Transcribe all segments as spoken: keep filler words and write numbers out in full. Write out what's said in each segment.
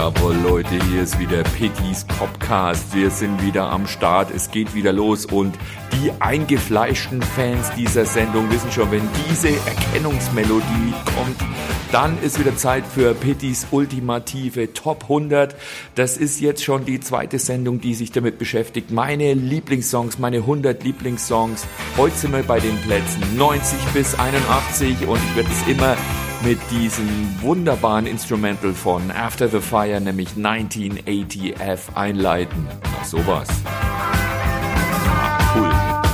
Jawohl, Leute, hier ist wieder Pittys Popcast. Wir sind wieder am Start, es geht wieder los und die eingefleischten Fans dieser Sendung wissen schon, wenn diese Erkennungsmelodie kommt, dann ist wieder Zeit für Pittys ultimative Top hundert. Das ist jetzt schon die zweite Sendung, die sich damit beschäftigt. Meine Lieblingssongs, meine hundert Lieblingssongs. Heute sind wir bei den Plätzen neunzig bis einundachtzig und ich werde es immer mit diesem wunderbaren Instrumental von After the Fire, nämlich neunzehnhundertachtzig F, einleiten. Ach, sowas. Cool.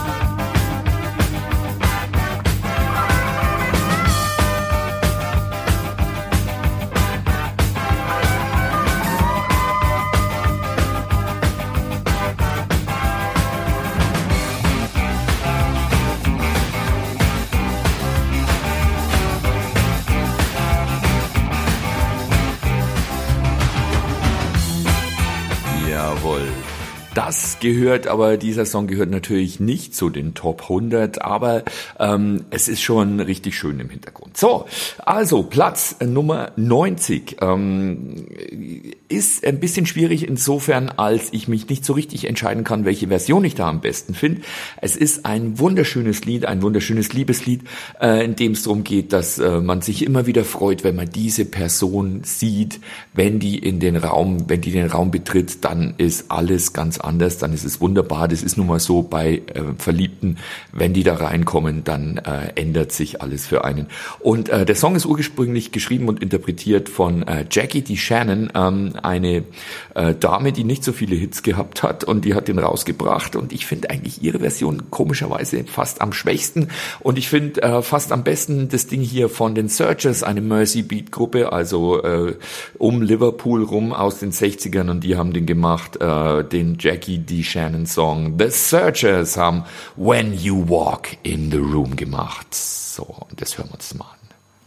Das gehört, aber dieser Song gehört natürlich nicht zu den Top hundert, aber ähm, es ist schon richtig schön im Hintergrund. So, also Platz Nummer neunzig ähm, ist ein bisschen schwierig insofern, als ich mich nicht so richtig entscheiden kann, welche Version ich da am besten finde. Es ist ein wunderschönes Lied, ein wunderschönes Liebeslied, äh, in dem es darum geht, dass äh, man sich immer wieder freut, wenn man diese Person sieht, wenn die in den Raum, wenn die den Raum betritt, dann ist alles ganz anders, dann ist es wunderbar. Das ist nun mal so bei äh, Verliebten, wenn die da reinkommen, dann äh, ändert sich alles für einen. Und äh, der Song ist ursprünglich geschrieben und interpretiert von äh, Jackie DeShannon, ähm, eine äh, Dame, die nicht so viele Hits gehabt hat und die hat den rausgebracht und ich finde eigentlich ihre Version komischerweise fast am schwächsten und ich finde äh, fast am besten das Ding hier von den Searchers, eine Mercy Beat Gruppe, also äh, um Liverpool rum aus den sechzigern und die haben den gemacht, äh, den Jackie DeShannon Song. The Searchers haben When You Walk in the Room gemacht. So, und das hören wir uns mal an.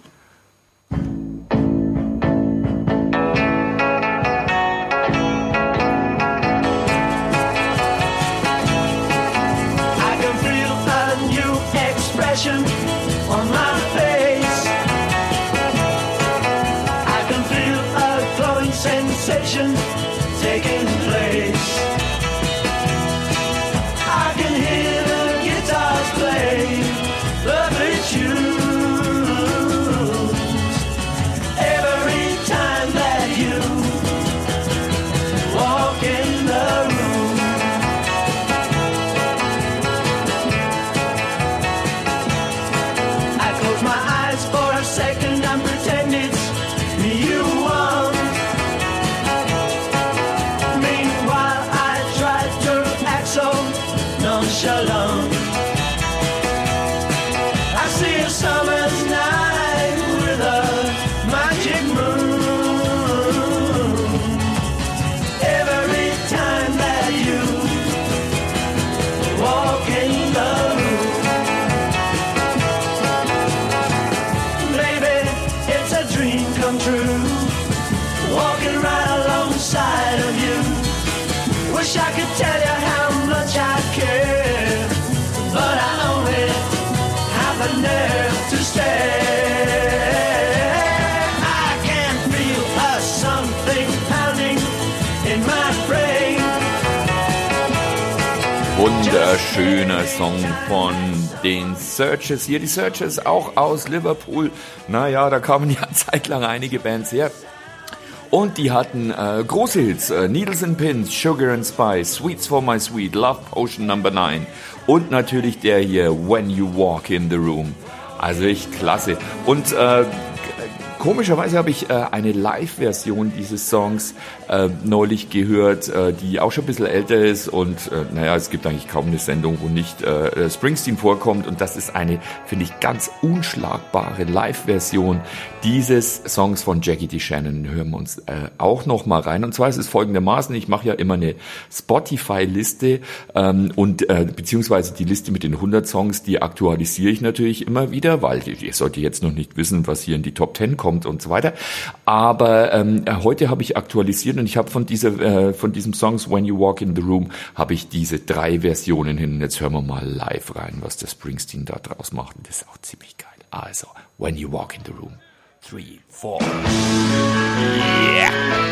On my face, I can feel a glowing sensation taking place. I can hear the guitars play lovely tunes every time that you walk in the room. Second and pretend it's you want. Meanwhile I try to act so nonchalant. I see a summer's night with a magic moon. Every time that you walk in the room. Come true, walking right alongside of you. Wish I could tell you how much I care, but I only have a nerve to stare. I can feel a something pounding in my brain. Wunderschöner Song von den Searchers. Hier die Searchers auch aus Liverpool. Naja, da kamen ja zeitlang einige Bands her. Und die hatten äh, große Hits. Äh, Needles and Pins, Sugar and Spice, Sweets for My Sweet, Love Potion Number nine. Und natürlich der hier, When You Walk in the Room. Also echt klasse. Und äh, komischerweise habe ich äh, eine Live-Version dieses Songs äh, neulich gehört, äh, die auch schon ein bisschen älter ist und äh, naja, es gibt eigentlich kaum eine Sendung, wo nicht äh, Springsteen vorkommt und das ist eine, finde ich, ganz unschlagbare Live-Version dieses Songs von Jackie DeShannon. Hören wir uns äh, auch noch mal rein und zwar ist es folgendermaßen, ich mache ja immer eine Spotify-Liste ähm, und äh, beziehungsweise die Liste mit den hundert Songs, die aktualisiere ich natürlich immer wieder, weil ihr solltet jetzt noch nicht wissen, was hier in die Top zehn kommt und so weiter. Aber ähm, heute habe ich aktualisiert und ich habe von dieser äh, von diesem Songs When You Walk in the Room habe ich diese drei Versionen hin. Jetzt hören wir mal live rein, was der Springsteen da draus macht. Und das ist auch ziemlich geil. Also When You Walk in the Room. three, four. Yeah!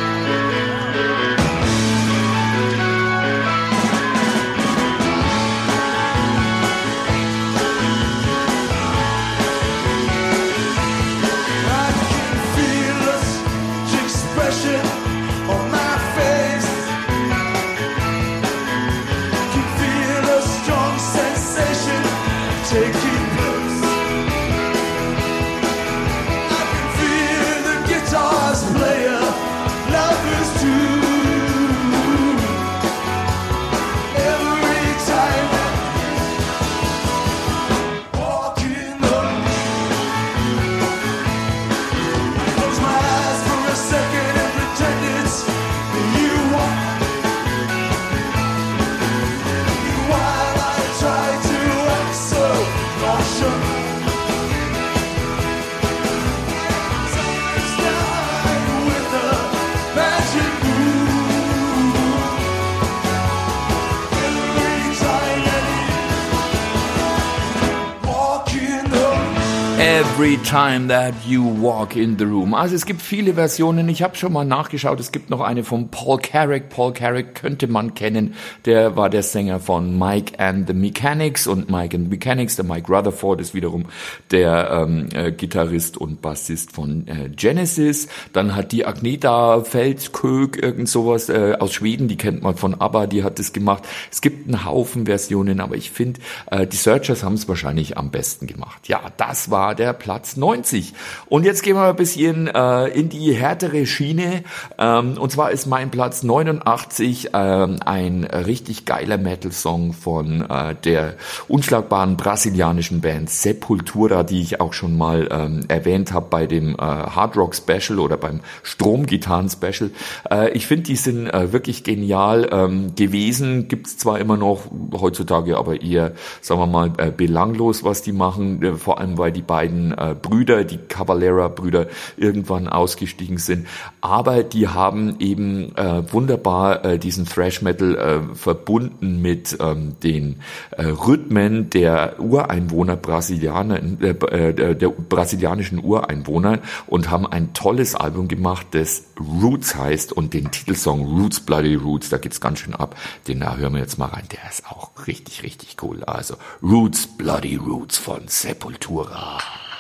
Every time that you walk in the room. Also es gibt viele Versionen. Ich habe schon mal nachgeschaut. Es gibt noch eine von Paul Carrack. Paul Carrack könnte man kennen. Der war der Sänger von Mike and the Mechanics. Und Mike and the Mechanics, der Mike Rutherford, ist wiederum der ähm, äh, Gitarrist und Bassist von äh, Genesis. Dann hat die Agneta Feldkök, irgend sowas äh, aus Schweden, die kennt man von ABBA, die hat das gemacht. Es gibt einen Haufen Versionen, aber ich finde, äh, die Searchers haben es wahrscheinlich am besten gemacht. Ja, das war der Platz neunzig. Und jetzt gehen wir ein bisschen äh, in die härtere Schiene. Ähm, und zwar ist mein Platz neunundachtzig ähm, ein richtig geiler Metal-Song von äh, der unschlagbaren brasilianischen Band Sepultura, die ich auch schon mal ähm, erwähnt habe bei dem äh, Hard Rock Special oder beim Stromgitarren Special. Äh, ich finde, die sind äh, wirklich genial ähm, gewesen. Gibt's zwar immer noch heutzutage, aber eher, sagen wir mal, äh, belanglos, was die machen. Äh, vor allem, weil die beiden äh, Brüder, die Cavalera-Brüder, irgendwann ausgestiegen sind. Aber die haben eben äh, wunderbar äh, diesen Thrash-Metal äh, verbunden mit ähm, den äh, Rhythmen der Ureinwohner Brasilianer, äh, äh, der brasilianischen Ureinwohner und haben ein tolles Album gemacht, das Roots heißt und den Titelsong Roots, Bloody Roots, da geht's ganz schön ab. Den da hören wir jetzt mal rein. Der ist auch richtig, richtig cool. Also Roots, Bloody Roots von Sepultura.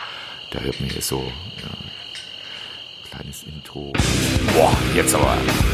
Da hört man hier so ja, kleines Intro. Boah, jetzt aber.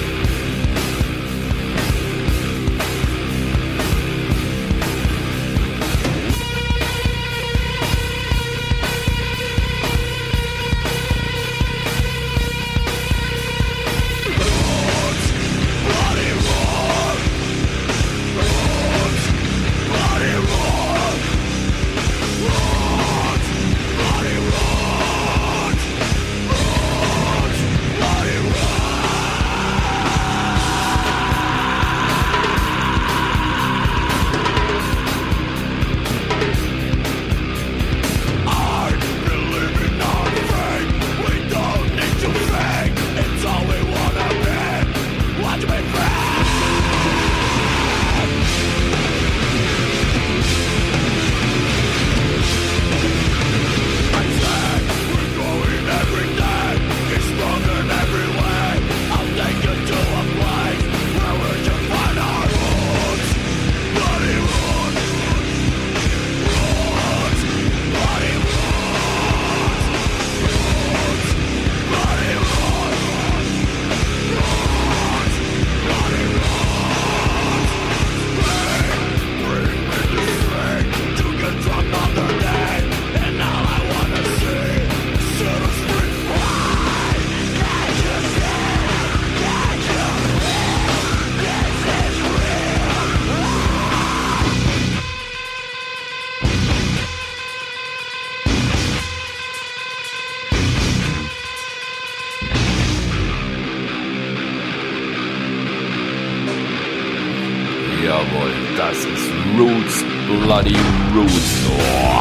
Jawohl, das ist Roots, Bloody Roots. Oh.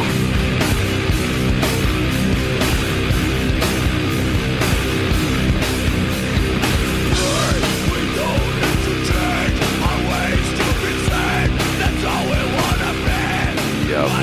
Jawohl,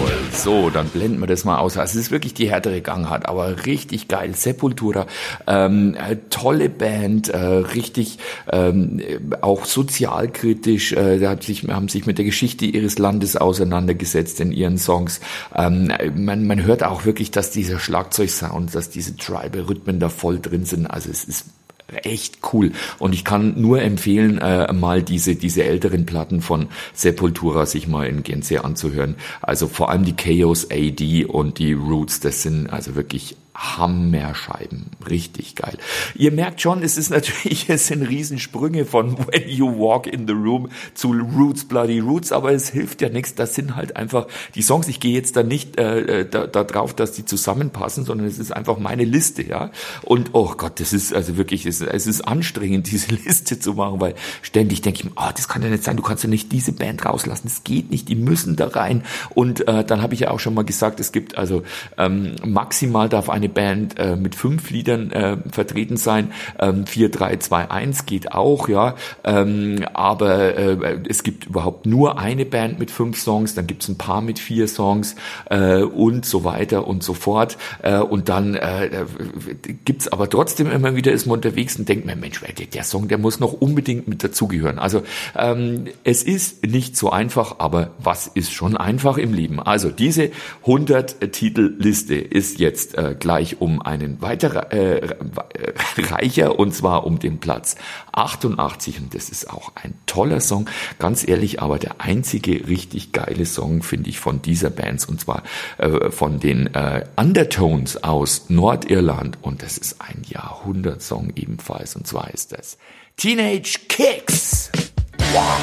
So, dann blenden wir das mal aus. Also es ist wirklich die härtere Gangart, aber richtig geil. Sepultura, ähm, äh, tolle Band, äh, richtig ähm, auch sozialkritisch. Äh, da hat sich, haben sich mit der Geschichte ihres Landes auseinandergesetzt in ihren Songs. Ähm, man, man hört auch wirklich, dass dieser Schlagzeugsound, dass diese Tribal-Rhythmen da voll drin sind. Also es ist echt cool. Und ich kann nur empfehlen, äh, mal diese diese älteren Platten von Sepultura sich mal in Gänze anzuhören. Also vor allem die Chaos A D und die Roots, das sind also wirklich Hammerscheiben. Richtig geil. Ihr merkt schon, es ist natürlich, es sind Riesensprünge von When You Walk in the Room zu Roots, Bloody Roots, aber es hilft ja nichts. Das sind halt einfach die Songs. Ich gehe jetzt da nicht äh, da, da drauf, dass die zusammenpassen, sondern es ist einfach meine Liste, ja. Und oh Gott, das ist also wirklich, es, es ist anstrengend, diese Liste zu machen, weil ständig denke ich mir, oh, das kann ja nicht sein, du kannst ja nicht diese Band rauslassen, das geht nicht, die müssen da rein. Und äh, dann habe ich ja auch schon mal gesagt, es gibt also ähm, maximal darf eine Band äh, mit fünf Liedern äh, vertreten sein. Ähm, vier, drei, zwei, eins geht auch, ja. Ähm, aber äh, es gibt überhaupt nur eine Band mit fünf Songs, dann gibt es ein paar mit vier Songs äh, und so weiter und so fort. Äh, und dann äh, gibt's aber trotzdem immer wieder, ist man unterwegs und denkt mir, Mensch, der Song, der muss noch unbedingt mit dazugehören. Also ähm, es ist nicht so einfach, aber was ist schon einfach im Leben? Also diese hundert-Titel-Liste ist jetzt äh, gleich um einen weiter äh, reicher, und zwar um den Platz achtundachtzig, und das ist auch ein toller Song, ganz ehrlich, aber der einzige richtig geile Song finde ich von dieser Band, und zwar äh, von den äh, Undertones aus Nordirland, und das ist ein Jahrhundertsong ebenfalls, und zwar ist das Teenage Kicks. Wow.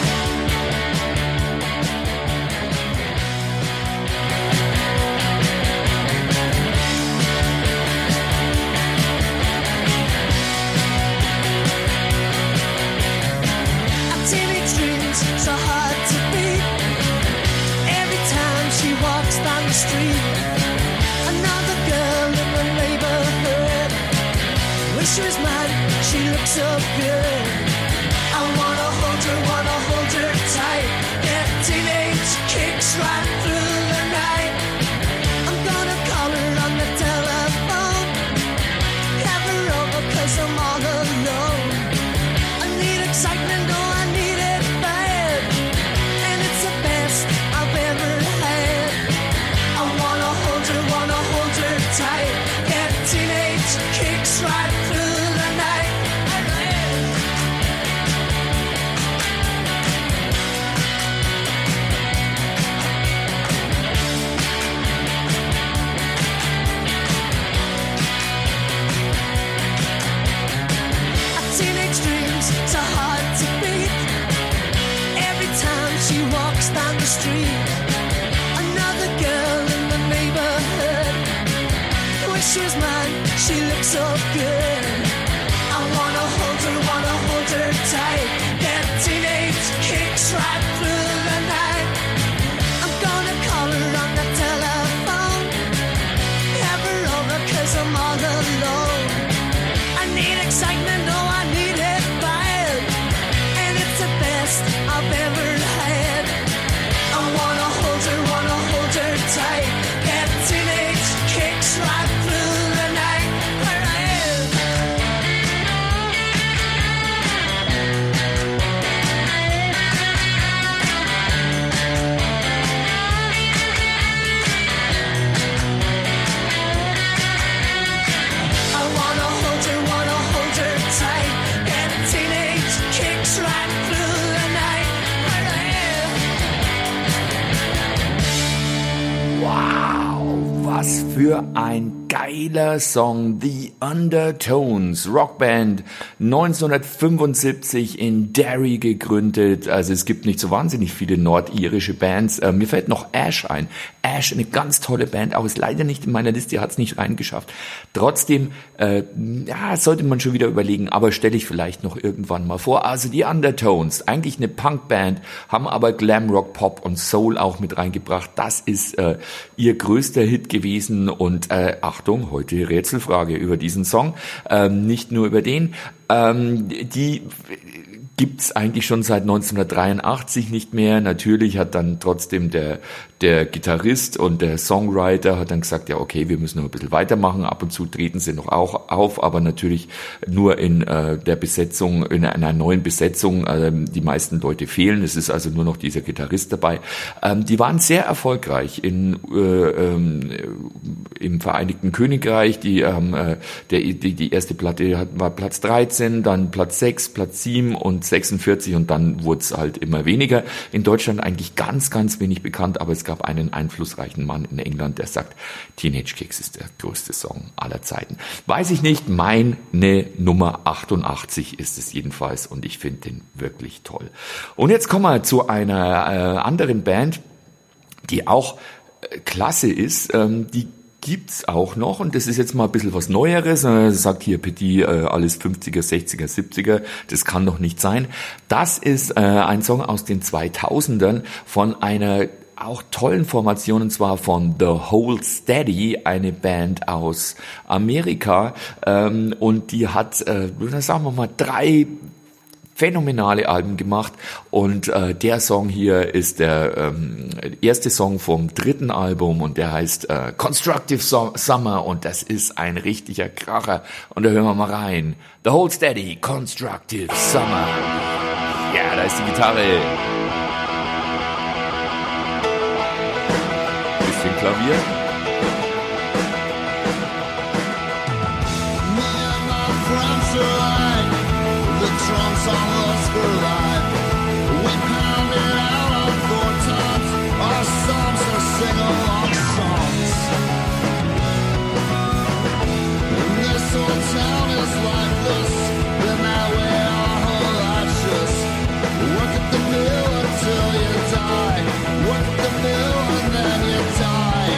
Street, another girl in the neighborhood. Wish she was mine, she looks so good. I wanna hold her, wanna hold her tight. Get teenage kicks right through the night. I'm gonna call her on the telephone, have her over 'cause I'm all alone. I need excitement, oh I need it bad, and it's the best I've ever had. Wanna hold her tight, get teenage kicks right through the night. A teenage dream's so hard to beat. Every time she walks down the street, another girl in the neighborhood. Wish she was mine, she looks so good. I wanna hold her, wanna hold her tight. Get teenage kicks right through the night. I'm gonna call her on the telephone, have her over 'cause I'm all alone. I need excitement, oh I need it bad, and it's the best I've ever had. I wanna hold her, wanna hold her tight. Get teenage kicks right through the night. Where I am. I wanna hold her, wanna hold her tight. Get teenage kicks right through the night. Where I am. Wow, was für ein geiler Song, The Undertones, Rockband, neunzehnhundertfünfundsiebzig in Derry gegründet. Also es gibt nicht so wahnsinnig viele nordirische Bands. Äh, mir fällt noch Ash ein. Ash, eine ganz tolle Band, auch ist leider nicht in meiner Liste, hat es nicht reingeschafft. Trotzdem, äh, ja, sollte man schon wieder überlegen, aber stelle ich vielleicht noch irgendwann mal vor. Also die Undertones, eigentlich eine Punkband, haben aber Glamrock, Pop und Soul auch mit reingebracht. Das ist äh, ihr größter Hit gewesen, und äh, Achtung, heute Rätselfrage über diesen Song, ähm, nicht nur über den. Ähm, die gibt's eigentlich schon seit neunzehnhundertdreiundachtzig nicht mehr. Natürlich hat dann trotzdem der der Gitarrist und der Songwriter hat dann gesagt, ja okay, wir müssen noch ein bisschen weitermachen. Ab und zu treten sie noch auch auf, aber natürlich nur in äh, der Besetzung, in einer neuen Besetzung. Ähm, die meisten Leute fehlen. Es ist also nur noch dieser Gitarrist dabei. Ähm, die waren sehr erfolgreich in äh, ähm, im Vereinigten Königreich. Die ähm, äh, der die, die erste Platte hat, war Platz dreizehn, dann Platz sechs, Platz sieben und sechsundvierzig und dann wurde es halt immer weniger. In Deutschland eigentlich ganz, ganz wenig bekannt, aber es gab einen einflussreichen Mann in England, der sagt, Teenage Kicks ist der größte Song aller Zeiten. Weiß ich nicht, meine Nummer achtundachtzig ist es jedenfalls und ich finde den wirklich toll. Und jetzt kommen wir zu einer äh, anderen Band, die auch äh, klasse ist, ähm, die gibt's auch noch und das ist jetzt mal ein bisschen was Neueres. Er sagt hier Petit, äh, alles fünfziger, sechziger, siebziger, das kann doch nicht sein. Das ist äh, ein Song aus den zweitausendern von einer auch tollen Formation, und zwar von The Hold Steady, eine Band aus Amerika, ähm, und die hat, äh, sagen wir mal, drei phänomenale Alben gemacht und äh, der Song hier ist der ähm, erste Song vom dritten Album und der heißt äh, Constructive so- Summer und das ist ein richtiger Kracher und da hören wir mal rein. The Hold Steady, Constructive Summer. Ja, da ist die Gitarre. Bisschen Klavier. Drums on us for life. We pound it out on four times. Our songs are sing-along songs. And this whole town is like this. Been that way our whole lives. Just work at the mill until you die. Work at the mill and then you die.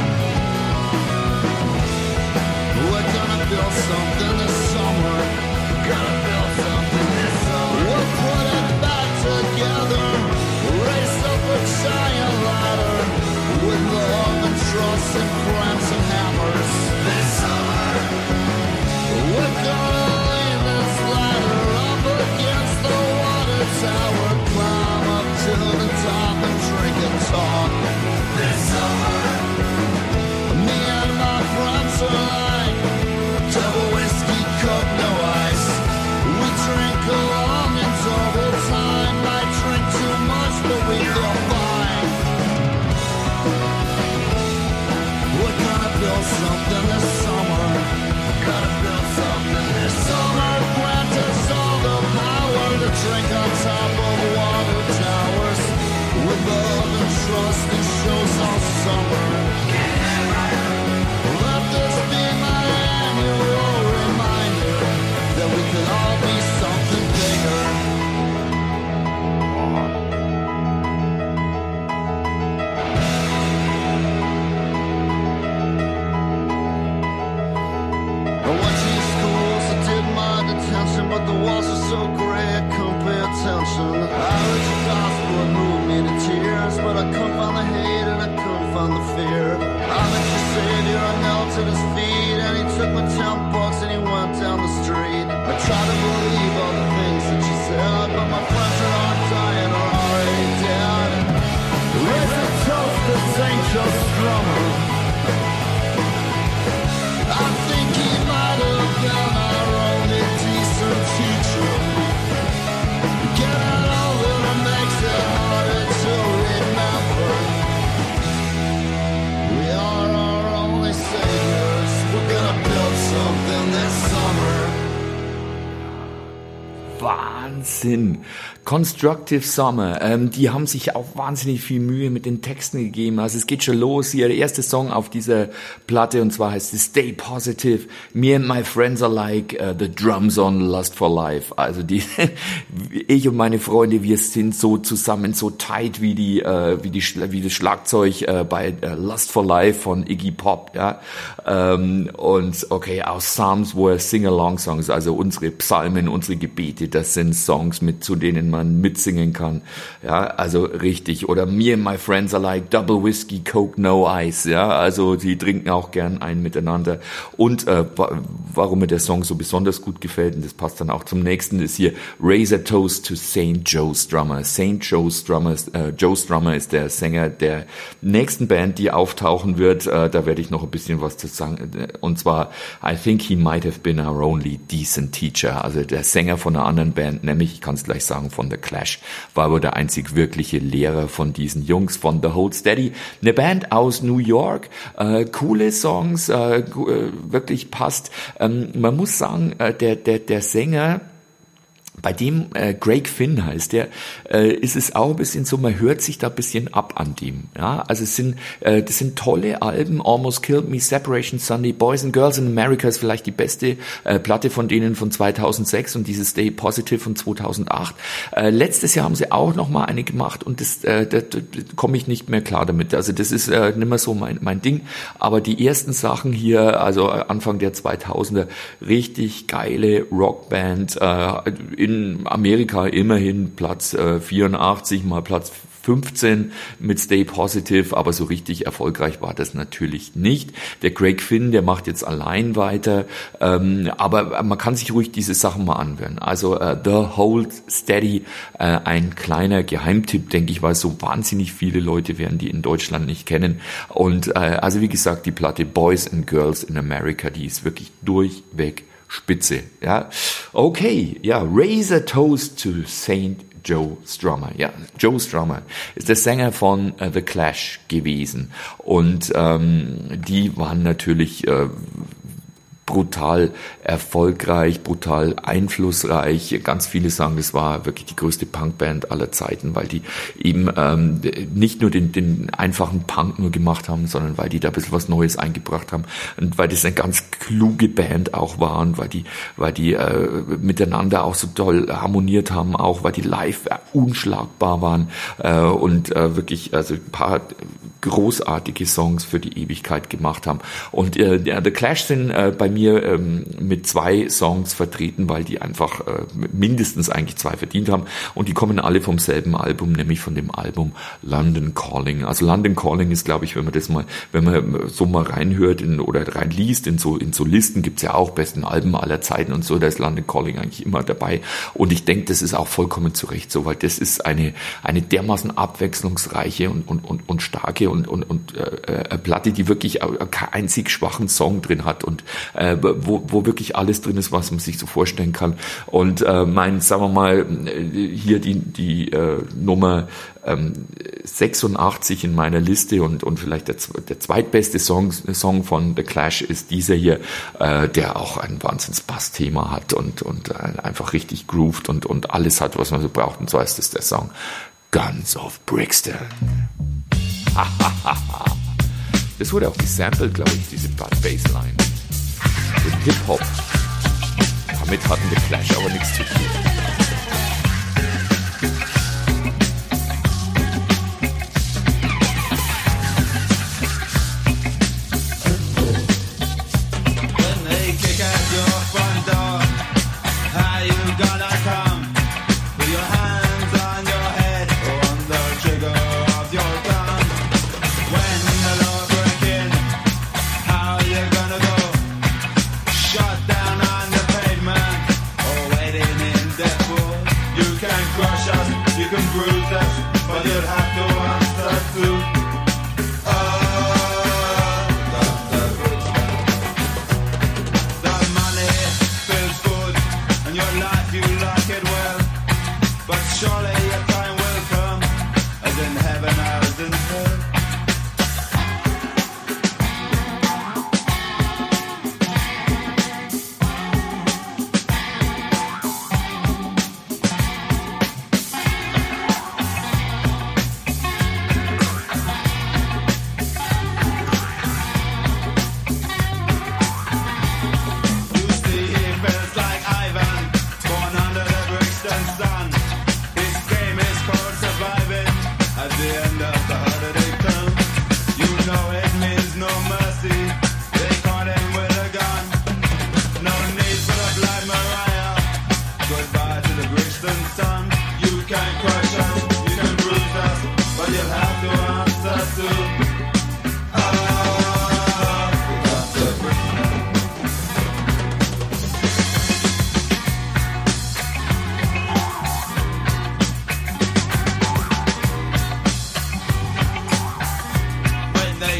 We're gonna build something this summer. Gonna build something this summer. We'll put it back together. Raise up a giant ladder. With love and trust and friends and hammers. This summer. We're gonna lay this ladder up against the water tower. Climb up to the top and drink and talk. This summer. Me and my friends are like double whiskey, coke, no ice. We drink along in double time. Might drink too much, but we feel fine. We're gonna build something this summer. Gonna build something this summer. Grant us all the power to drink on top of water towers. With love and trust and shows all summer. Let this be my annual reminder that we could all be something bigger. I went to these schools, I did my detention, but the walls were so gray I couldn't pay attention. I heard your gospel, it moved me to tears, but I couldn't find the hate and I couldn't find the fear. I met your savior, I knelt at his feet, and he took my ten bucks and he went down the street. I tried to believe all the things that you said, but my friends that aren't dying are already dead. Raise a toast to Saint Joe Strummer. I think he might have been our only decent teacher. Getting older makes it harder to remember. We are our only saviors. We're gonna build something this summer. Wahnsinn. Constructive Summer, ähm, die haben sich auch wahnsinnig viel Mühe mit den Texten gegeben. Also es geht schon los, hier der erste Song auf dieser Platte und zwar heißt es Stay Positive, Me and My Friends are like uh, the drums on Lust for Life. Also die, ich und meine Freunde, wir sind so zusammen, so tight wie die, äh, wie die, wie das Schlagzeug äh, bei äh, Lust for Life von Iggy Pop, ja. Ähm, und okay, aus Psalms, wo er Sing-Along-Songs, also unsere Psalmen, unsere Gebete, das sind so Songs mit, zu denen man mitsingen kann. Ja, also richtig. Oder Me and My Friends are like Double Whiskey, Coke, No Ice. Ja, also die trinken auch gern ein miteinander. Und äh, warum mir der Song so besonders gut gefällt, und das passt dann auch zum nächsten, ist hier Raise a Toast to Saint Joe Strummer. Saint Joe Strummer, äh, Joe Strummer ist der Sänger der nächsten Band, die auftauchen wird. Äh, da werde ich noch ein bisschen was zu sagen. Und zwar, I think he might have been our only decent teacher. Also der Sänger von einer anderen Band, nämlich, ich kann es gleich sagen, von The Clash, war aber der einzig wirkliche Lehrer von diesen Jungs von The Hold Steady. Eine Band aus New York, äh, coole Songs, äh, wirklich passt. Ähm, man muss sagen, äh, der, der, der Sänger, bei dem äh, Greg Finn heißt der, äh, ist es auch ein bisschen so, man hört sich da ein bisschen ab an dem. Ja, also es sind, äh, das sind tolle Alben. Almost Killed Me, Separation Sunday, Boys and Girls in America ist vielleicht die beste äh, Platte von denen von zweitausendsechs und dieses Stay Positive von zweitausendacht. Äh, letztes Jahr haben sie auch noch mal eine gemacht und das, äh, da, da komme ich nicht mehr klar damit. Also das ist äh, nicht mehr so mein, mein Ding. Aber die ersten Sachen hier, also Anfang der zweitausender, richtig geile Rockband, äh, in In Amerika immerhin Platz äh, vierundachtzig mal Platz fünfzehn mit Stay Positive, aber so richtig erfolgreich war das natürlich nicht. Der Greg Finn, der macht jetzt allein weiter, ähm, aber man kann sich ruhig diese Sachen mal anhören. Also äh, The Hold Steady, äh, ein kleiner Geheimtipp, denke ich, weil so wahnsinnig viele Leute werden die in Deutschland nicht kennen. Und äh, also wie gesagt, die Platte Boys and Girls in America, die ist wirklich durchweg Spitze, ja. Okay, ja, Raise a Toast to Saint Joe Strummer. Ja, Joe Strummer ist der Sänger von uh, The Clash gewesen. Und ähm, die waren natürlich äh, brutal erfolgreich, brutal einflussreich. Ganz viele sagen, das war wirklich die größte Punkband aller Zeiten, weil die eben ähm, nicht nur den, den einfachen Punk nur gemacht haben, sondern weil die da ein bisschen was Neues eingebracht haben und weil das eine ganz kluge Band auch war und weil die, weil die äh, miteinander auch so toll harmoniert haben, auch weil die live äh, unschlagbar waren äh, und äh, wirklich also ein paar großartige Songs für die Ewigkeit gemacht haben. Und äh, The Clash sind äh, bei mir ähm, mit zwei Songs vertreten, weil die einfach äh, mindestens eigentlich zwei verdient haben. Und die kommen alle vom selben Album, nämlich von dem Album London Calling. Also London Calling ist, glaube ich, wenn man das mal, wenn man so mal reinhört in, oder reinliest in so in so Listen, gibt's ja auch besten Alben aller Zeiten und so, da ist London Calling eigentlich immer dabei. Und ich denke, das ist auch vollkommen zu Recht so, weil das ist eine eine dermaßen abwechslungsreiche und und und, und starke und und und äh, äh, Platte, die wirklich keinen einzig schwachen Song drin hat und äh, wo wo wirklich alles drin ist, was man sich so vorstellen kann. Und äh, mein, sagen wir mal, hier die die äh, Nummer ähm, sechsundachtzig in meiner Liste und und vielleicht der der zweitbeste Song Song von The Clash ist dieser hier, äh, der auch ein Wahnsinns-Bass-Thema hat und und äh, einfach richtig grooved und und alles hat, was man so braucht. Und so heißt es der Song Guns of Brixton. Das wurde auch gesampelt, glaube ich, diese Bassline. Den Hip-Hop. Damit hatten The Clash aber nichts zu tun. Shut down on the pavement, or waiting in the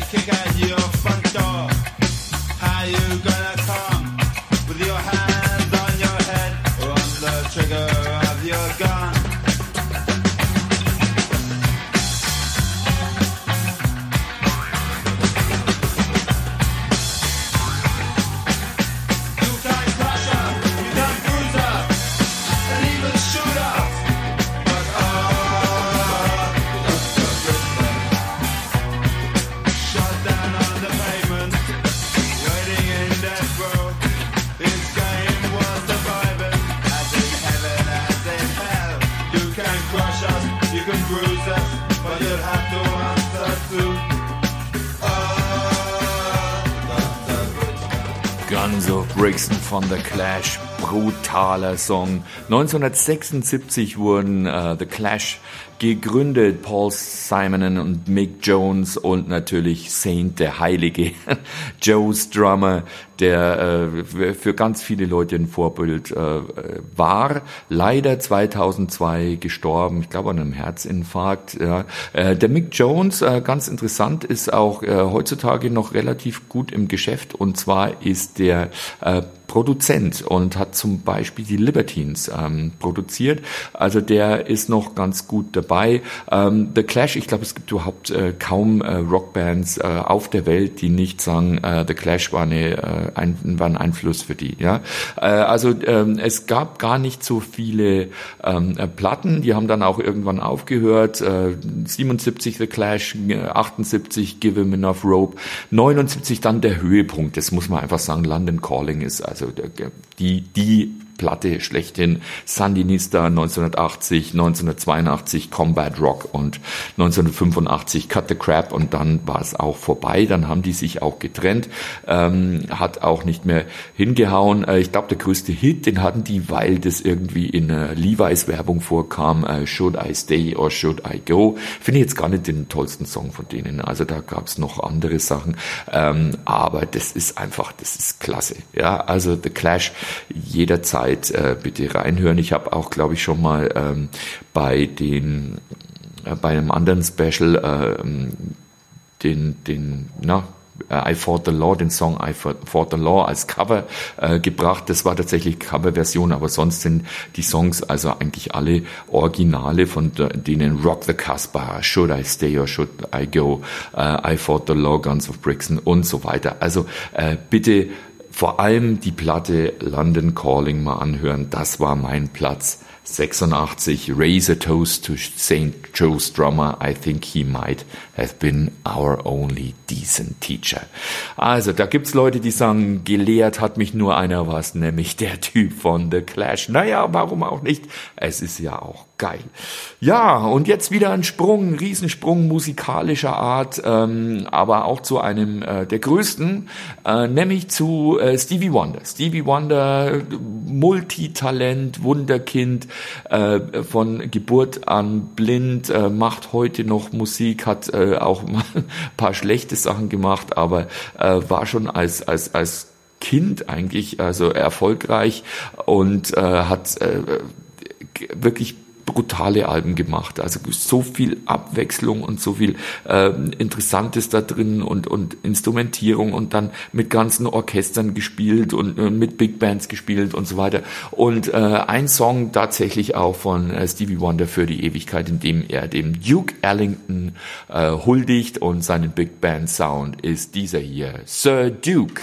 kick at your front door. How you gonna come with your hands on your head or on the trigger of your gun? You can't crush us, you can't bruise us, and even shoot us. But oh, Doctor Britain, shot down on the pavement, waiting in death row. His game was surviving, as in heaven, as in hell. You can crush us, you can bruise us, but you'll have to answer to. Oh, Doctor Britain. Guns of Brixton von The Clash, brutaler Song. neunzehnhundertsechsundsiebzig wurden äh, The Clash gegründet, Paul Simonon und Mick Jones und natürlich Saint, der Heilige, Joe Strummer, der äh, für ganz viele Leute ein Vorbild äh, war. Leider zweitausendzwei gestorben, ich glaube an einem Herzinfarkt. Ja. Äh, der Mick Jones, äh, ganz interessant, ist auch äh, heutzutage noch relativ gut im Geschäft, und zwar ist der äh, Produzent und hat zum Beispiel die Libertines ähm, produziert. Also der ist noch ganz gut dabei. Ähm, The Clash, ich glaube, es gibt überhaupt äh, kaum äh, Rockbands äh, auf der Welt, die nicht sagen, äh, The Clash war, eine, äh, ein, war ein Einfluss für die. Ja, äh, also ähm, es gab gar nicht so viele ähm, äh, Platten. Die haben dann auch irgendwann aufgehört. Äh, siebenundsiebzig The Clash, achtundsiebzig Give Him Enough Rope, neunundsiebzig dann der Höhepunkt. Das muss man einfach sagen. London Calling ist also die die Platte schlechthin. Sandinista neunzehnhundertachtzig, neunzehnhundertzweiundachtzig Combat Rock und neunzehnhundertfünfundachtzig Cut the Crap, und dann war es auch vorbei. Dann haben die sich auch getrennt, ähm, hat auch nicht mehr hingehauen. Äh, ich glaube, der größte Hit, den hatten die, weil das irgendwie in einer Levi's Werbung vorkam, äh, Should I Stay or Should I Go? Finde ich jetzt gar nicht den tollsten Song von denen. Also da gab es noch andere Sachen, ähm, aber das ist einfach, das ist klasse. Ja, also The Clash jederzeit äh, bitte reinhören. Ich habe auch, glaube ich, schon mal ähm, bei den äh, bei einem anderen Special äh, den den na I Fought the Law, den Song I Fought the Law als Cover äh, gebracht. Das war tatsächlich Coverversion, aber sonst sind die Songs also eigentlich alle Originale, von denen Rock the Casbah, Should I Stay or Should I Go, äh, I Fought the Law, Guns of Brixton und so weiter. Also äh, bitte vor allem die Platte London Calling mal anhören. Das war mein Platz sechsundachtzig. Raise a toast to Saint Joe Strummer. I think he might have been our only decent teacher. Also, da gibt's Leute, die sagen, gelehrt hat mich nur einer was, nämlich der Typ von The Clash. Naja, warum auch nicht? Es ist ja auch geil. Ja, und jetzt wieder ein Sprung, ein Riesensprung musikalischer Art, ähm, aber auch zu einem äh, der größten, äh, nämlich zu äh, Stevie Wonder. Stevie Wonder, Multitalent, Wunderkind, äh, von Geburt an blind, äh, macht heute noch Musik, hat äh, auch mal ein paar schlechte Sachen gemacht, aber äh, war schon als als als Kind eigentlich also erfolgreich und äh, hat äh, wirklich brutale Alben gemacht, also so viel Abwechslung und so viel äh, Interessantes da drin und und Instrumentierung und dann mit ganzen Orchestern gespielt und äh, mit Big Bands gespielt und so weiter. Und äh, ein Song tatsächlich auch von äh, Stevie Wonder für die Ewigkeit, in dem er dem Duke Ellington äh, huldigt, und seinen Big Band Sound ist dieser hier, Sir Duke.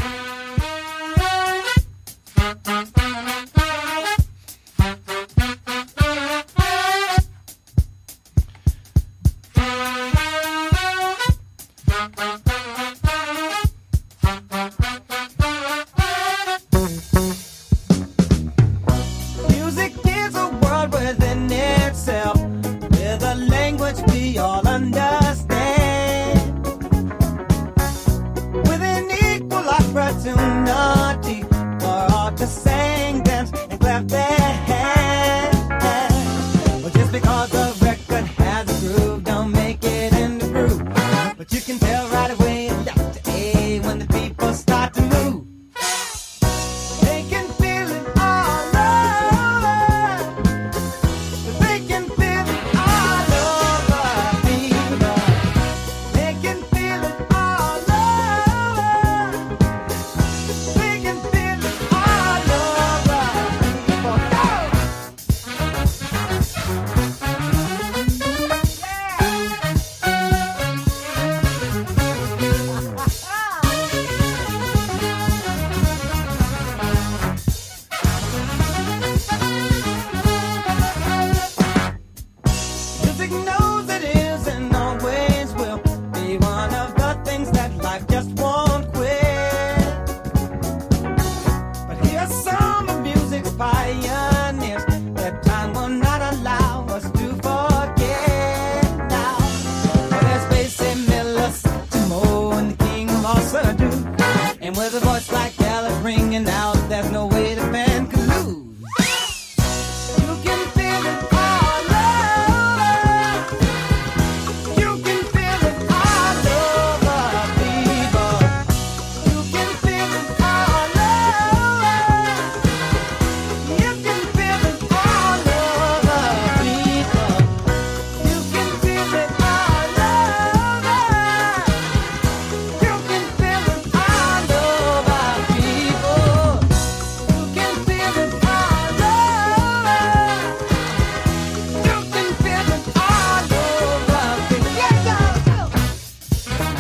All And with a voice like Dallas ringing out, there's no way the band could lose. You can feel it all over. You can feel it all over, people. You can feel it all over. You can feel it all over, people. You can feel it all over. You can feel it all over, people. You can feel it all over. You can feel it all over, people. Yeah, yeah, yeah.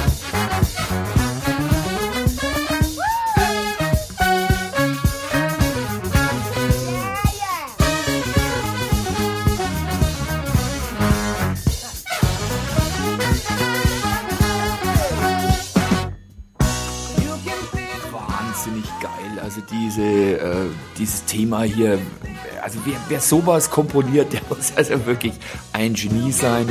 Wahnsinnig geil. Also diese, äh, dieses Thema hier, also wer, wer sowas komponiert, der muss also wirklich ein Genie sein. Äh,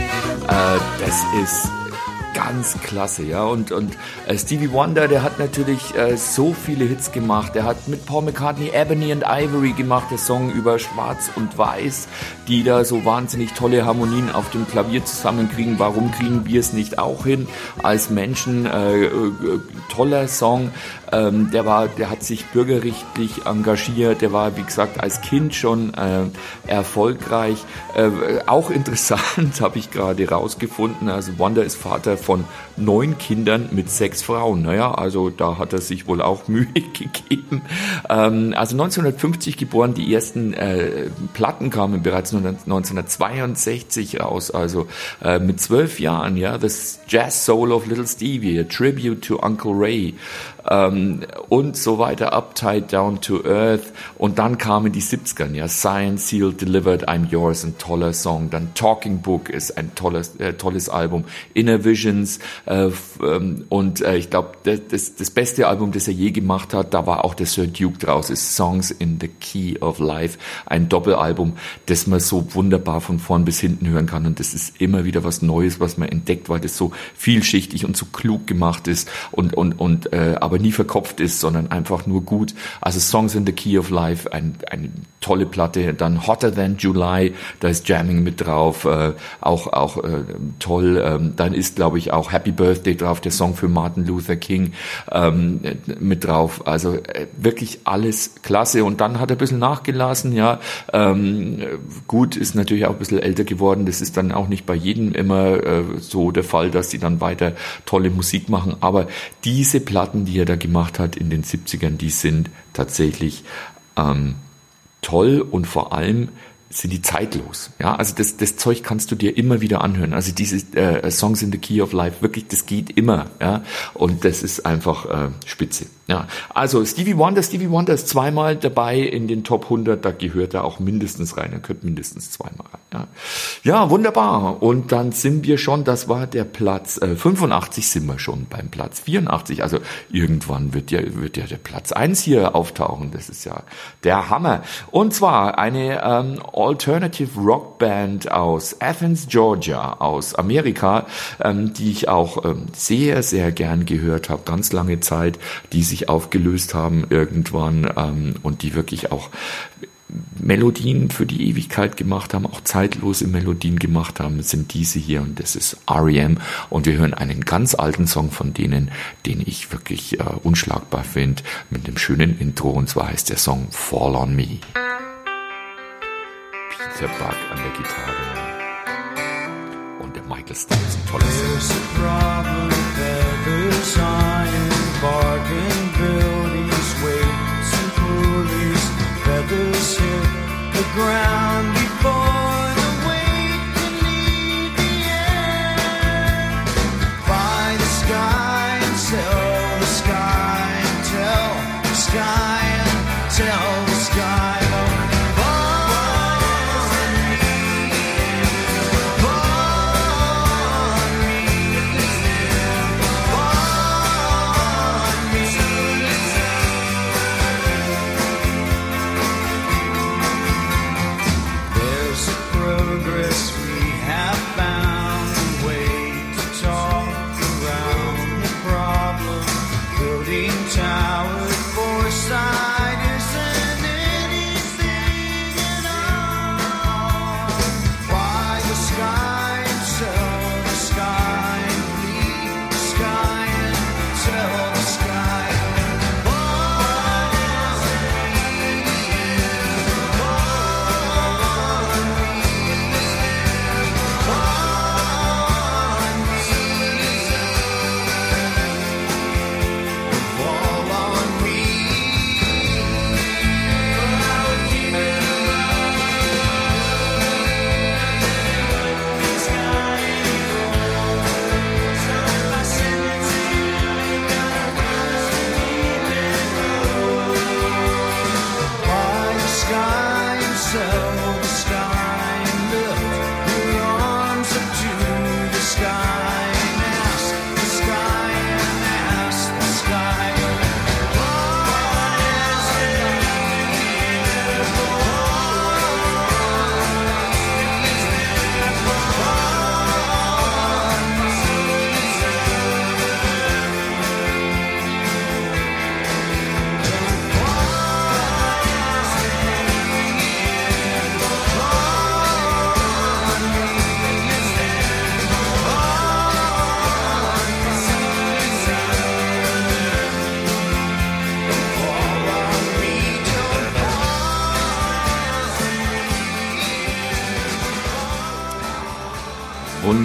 das ist ganz klasse, ja. Und, und äh, Stevie Wonder, der hat natürlich äh, so viele Hits gemacht. Der hat mit Paul McCartney Ebony and Ivory gemacht, der Song über Schwarz und Weiß, die da so wahnsinnig tolle Harmonien auf dem Klavier zusammenkriegen. Warum kriegen wir es nicht auch hin als Menschen? Äh, äh, toller Song. Ähm, der war, der hat sich bürgerrechtlich engagiert. Der war, wie gesagt, als Kind schon äh, erfolgreich. Äh, auch interessant, habe ich gerade rausgefunden. Also Wonder ist Vater von neun Kindern mit sechs Frauen. Naja, also da hat er sich wohl auch Mühe gegeben. Ähm, also neunzehnhundertfünfzig geboren, die ersten äh, Platten kamen bereits neunzehnhundertzweiundsechzig raus, also äh, mit zwölf Jahren, ja, das Jazz Soul of Little Stevie, a Tribute to Uncle Ray, ähm, und so weiter, Uptight Down to Earth, und dann kamen die siebziger, ja, Science Sealed Delivered, I'm Yours, ein toller Song, dann Talking Book ist ein tolles, äh, tolles Album, Inner Visions, äh, ähm, und äh, ich glaube, das, das, das beste Album, das er je gemacht hat, da war auch der Sir Duke draus, ist Songs in the Key of Life, ein Doppelalbum, das man so wunderbar von vorn bis hinten hören kann, und das ist immer wieder was Neues, was man entdeckt, weil das so vielschichtig und so klug gemacht ist und und und äh, aber nie verkopft ist, sondern einfach nur gut. Also Songs in the Key of Life, ein, eine tolle Platte. Dann Hotter Than July, da ist Jamming mit drauf, äh, auch auch äh, toll. Ähm, dann ist, glaube ich, auch Happy Birthday drauf, der Song für Martin Luther King, ähm, mit drauf. Also äh, wirklich alles klasse. Und dann hat er ein bisschen nachgelassen, ja. Ähm, gut, ist natürlich auch ein bisschen älter geworden. Das ist dann auch nicht bei jedem immer äh, so der Fall, dass die dann weiter tolle Musik machen. Aber diese Platten, die er da gemacht hat in den siebzigern, die sind tatsächlich ähm, toll, und vor allem sind die zeitlos. Ja, also das, das Zeug kannst du dir immer wieder anhören. Also diese äh, Songs in the Key of Life, wirklich, das geht immer. Ja, und das ist einfach äh, spitze. Ja, also Stevie Wonder, Stevie Wonder ist zweimal dabei in den Top hundert, da gehört er auch mindestens rein, er gehört mindestens zweimal rein. Ja, ja, wunderbar. Und dann sind wir schon, das war der Platz äh, fünfundachtzig, sind wir schon beim Platz vierundachtzig. Also irgendwann wird ja, wird ja der Platz eins hier auftauchen. Das ist ja der Hammer. Und zwar eine ähm, Alternative Rock Band aus Athens, Georgia, aus Amerika, ähm, die ich auch ähm, sehr, sehr gern gehört habe, ganz lange Zeit, die sich aufgelöst haben irgendwann, ähm, und die wirklich auch Melodien für die Ewigkeit gemacht haben, auch zeitlose Melodien gemacht haben, sind diese hier, und das ist R E M, und wir hören einen ganz alten Song von denen, den ich wirklich äh, unschlagbar finde, mit einem schönen Intro, und zwar heißt der Song Fall on Me. Peter Buck an der Gitarre und der Michael Stipe ist ein tolles Song. Feathers hit the ground before the weight can leave the air. By the sky and tell the sky and tell the sky and tell the sky. Progress we have found a way to talk around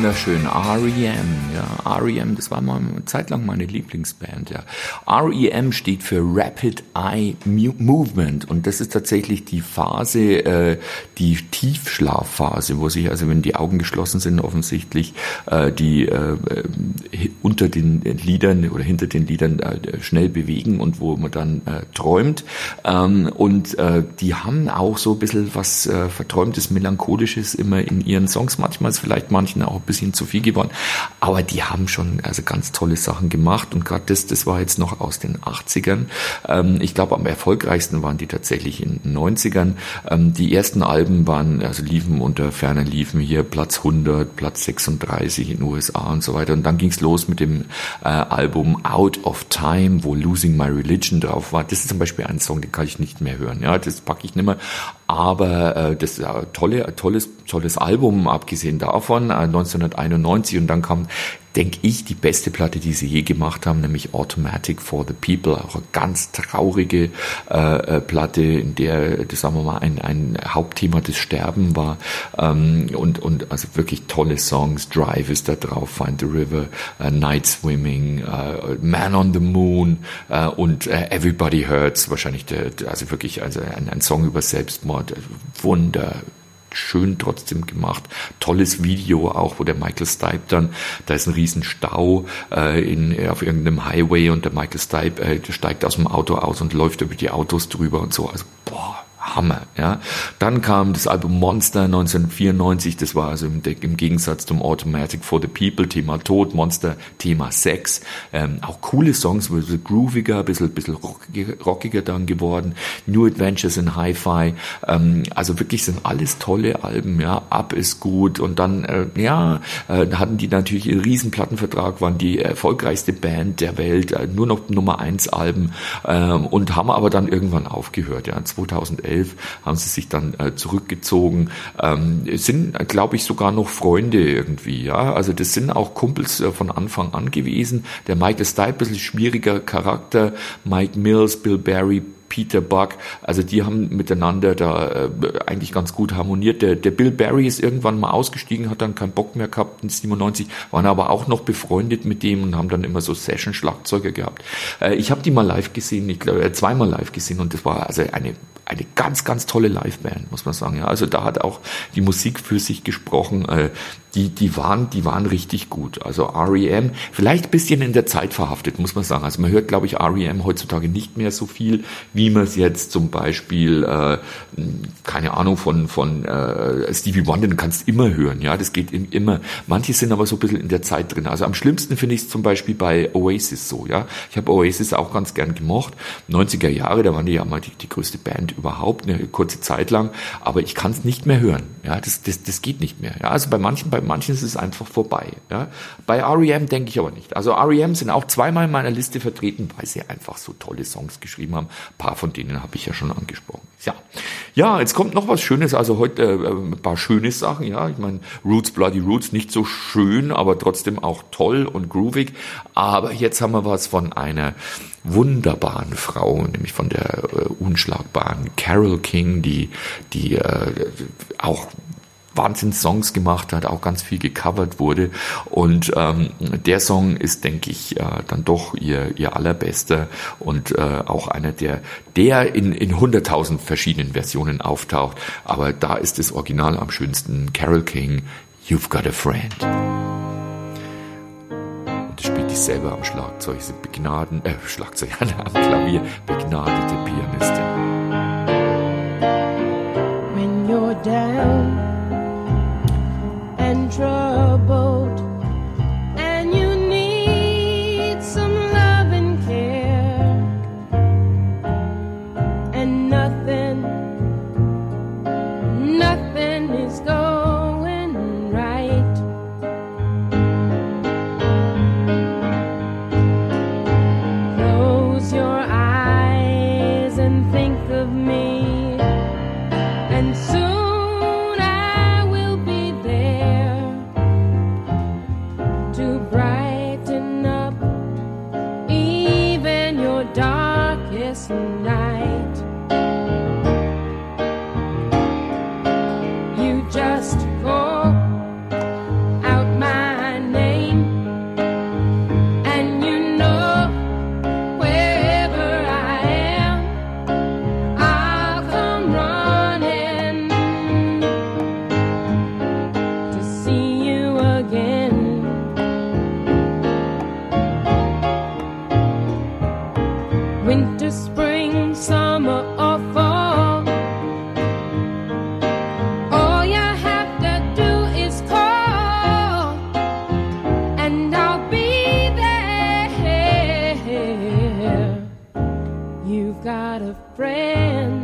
wunderschön. R E M, ja, R E M, das war mal eine Zeit lang meine Lieblingsband, ja. R E M steht für Rapid Eye Movement und das ist tatsächlich die Phase, äh, die Tiefschlafphase, wo sich, also wenn die Augen geschlossen sind, offensichtlich äh, die äh, unter den Liedern oder hinter den Liedern äh, schnell bewegen und wo man dann äh, träumt. Ähm, und äh, die haben auch so ein bisschen was äh, Verträumtes, Melancholisches immer in ihren Songs. Manchmal ist vielleicht manchen auch ein bisschen zu viel geworden, aber die haben schon also ganz tolle Sachen gemacht und gerade das, das war jetzt noch aus den achtzigern. Ähm, ich glaube, am erfolgreichsten waren die tatsächlich in den neunzigern. Ähm, die ersten Alben waren, also liefen unter ferner liefen hier Platz hundert, Platz sechsunddreißig in den U S A und so weiter. Und dann ging's los mit dem äh, Album Out of Time, wo Losing My Religion drauf war. Das ist zum Beispiel ein Song, den kann ich nicht mehr hören. Ja, das packe ich nicht mehr. Aber äh, das ist ein tolle, tolles, tolles Album, abgesehen davon, äh, neunzehnhunderteinundneunzig. Und dann kam, denke ich, die beste Platte, die sie je gemacht haben, nämlich Automatic for the People. Auch eine ganz traurige äh, Platte, in der, das sagen wir mal, ein, ein Hauptthema des Sterben war. Ähm, und, und also wirklich tolle Songs. Drive ist da drauf, Find the River, uh, Night Swimming, uh, Man on the Moon uh, und uh, Everybody Hurts. Wahrscheinlich, der, also wirklich also ein, ein Song über Selbstmord. Wunder. Schön trotzdem gemacht. Tolles Video auch, wo der Michael Stipe dann, da ist ein riesen Stau äh, in, auf irgendeinem Highway und der Michael Stipe äh, steigt aus dem Auto aus und läuft über die Autos drüber und so. Also, boah, Hammer, ja. Dann kam das Album Monster neunzehnhundertvierundneunzig, das war also im, im Gegensatz zum Automatic for the People, Thema Tod, Monster, Thema Sex. Ähm, auch coole Songs, ein bisschen grooviger, ein bisschen, bisschen rockiger, rockiger dann geworden. New Adventures in Hi-Fi. Ähm, also wirklich sind alles tolle Alben, ja. Up ist gut und dann, äh, ja, äh, hatten die natürlich einen riesen Plattenvertrag, waren die erfolgreichste Band der Welt, äh, nur noch Nummer eins Alben ähm, und haben aber dann irgendwann aufgehört, ja. zweitausendelf haben sie sich dann äh, zurückgezogen, ähm, sind, glaube ich, sogar noch Freunde irgendwie, ja, also das sind auch Kumpels äh, von Anfang an gewesen. Der Michael Stipe, ein bisschen schwieriger Charakter, Mike Mills, Bill Berry, Peter Buck, also die haben miteinander da äh, eigentlich ganz gut harmoniert. Der, der Bill Berry ist irgendwann mal ausgestiegen, hat dann keinen Bock mehr gehabt in siebenundneunzig, waren aber auch noch befreundet mit dem und haben dann immer so Session-Schlagzeuger gehabt. Äh, ich habe die mal live gesehen, ich glaube äh, zweimal live gesehen und das war also eine eine ganz, ganz tolle Liveband, muss man sagen. Ja, also da hat auch die Musik für sich gesprochen. Äh, die, die waren, die waren richtig gut. Also R E M, vielleicht ein bisschen in der Zeit verhaftet, muss man sagen. Also man hört, glaube ich, R E M heutzutage nicht mehr so viel, wie man es jetzt zum Beispiel, äh, keine Ahnung, von, von äh, Stevie Wonder, du kannst immer hören. Ja, das geht immer. Manche sind aber so ein bisschen in der Zeit drin. Also am schlimmsten finde ich es zum Beispiel bei Oasis so. Ja, ich habe Oasis auch ganz gern gemocht. neunziger Jahre, da waren die ja mal die, die größte Band überhaupt, eine kurze Zeit lang, aber ich kann es nicht mehr hören. Ja, das, das, das geht nicht mehr. Ja, also bei manchen, bei manchen ist es einfach vorbei. Ja, bei R E M denke ich aber nicht. Also R E M sind auch zweimal in meiner Liste vertreten, weil sie einfach so tolle Songs geschrieben haben. Ein paar von denen habe ich ja schon angesprochen. Ja, ja, jetzt kommt noch was Schönes. Also heute äh, ein paar schöne Sachen. Ja, ich meine Roots, Bloody Roots, nicht so schön, aber trotzdem auch toll und groovig. Aber jetzt haben wir was von einer wunderbaren Frau, nämlich von der äh, unschlagbaren Carole King, die die äh, auch Wahnsinns-Songs gemacht hat, auch ganz viel gecovert wurde und ähm, der Song ist, denke ich, äh, dann doch ihr ihr allerbester und äh, auch einer, der der in in hunderttausend verschiedenen Versionen auftaucht, aber da ist das Original am schönsten. Carole King, You've Got a Friend. Spielt die selber am Schlagzeug, ist begnaden, äh, Schlagzeug, am Klavier, begnadete Pianistin. When you're down and troubled and you need some love and care and nothing, nothing is going right. Close your eyes and think of me, and soon I spring, summer, or fall. All you have to do is call, and I'll be there. You've got a friend.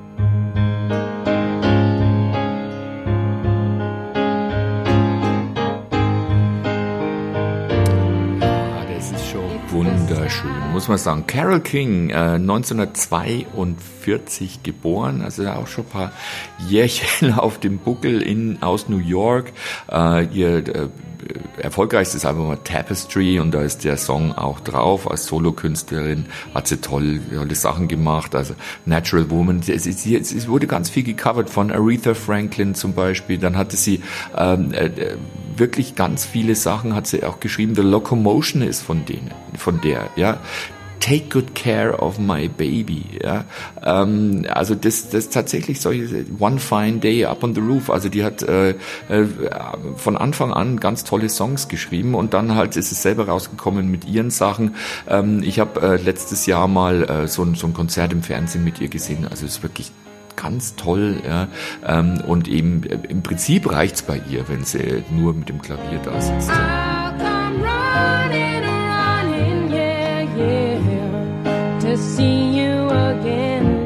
Wunderschön, muss man sagen. Carole King, äh, neunzehnhundertzweiundvierzig geboren, also auch schon ein paar Jährchen auf dem Buckel in, aus New York. Äh, ihr äh, erfolgreichstes Album war Tapestry und da ist der Song auch drauf. Als Solokünstlerin hat sie toll, tolle Sachen gemacht, also Natural Woman. Es, es, es wurde ganz viel gecovert von Aretha Franklin zum Beispiel. Dann hatte sie ähm, äh, wirklich ganz viele Sachen, hat sie auch geschrieben. The Locomotion ist von denen, von der, ja. Take good care of my baby, ja. Ähm, also das, das tatsächlich solche One Fine Day Up on the Roof. Also die hat äh, äh, von Anfang an ganz tolle Songs geschrieben und dann halt ist es selber rausgekommen mit ihren Sachen. Ähm, ich habe äh, letztes Jahr mal äh, so, so ein Konzert im Fernsehen mit ihr gesehen. Also es ist wirklich ganz toll, ja. Ähm, und eben äh, im Prinzip reicht's bei ihr, wenn sie nur mit dem Klavier da sitzt. I'll come running, running, yeah, yeah, to see you again.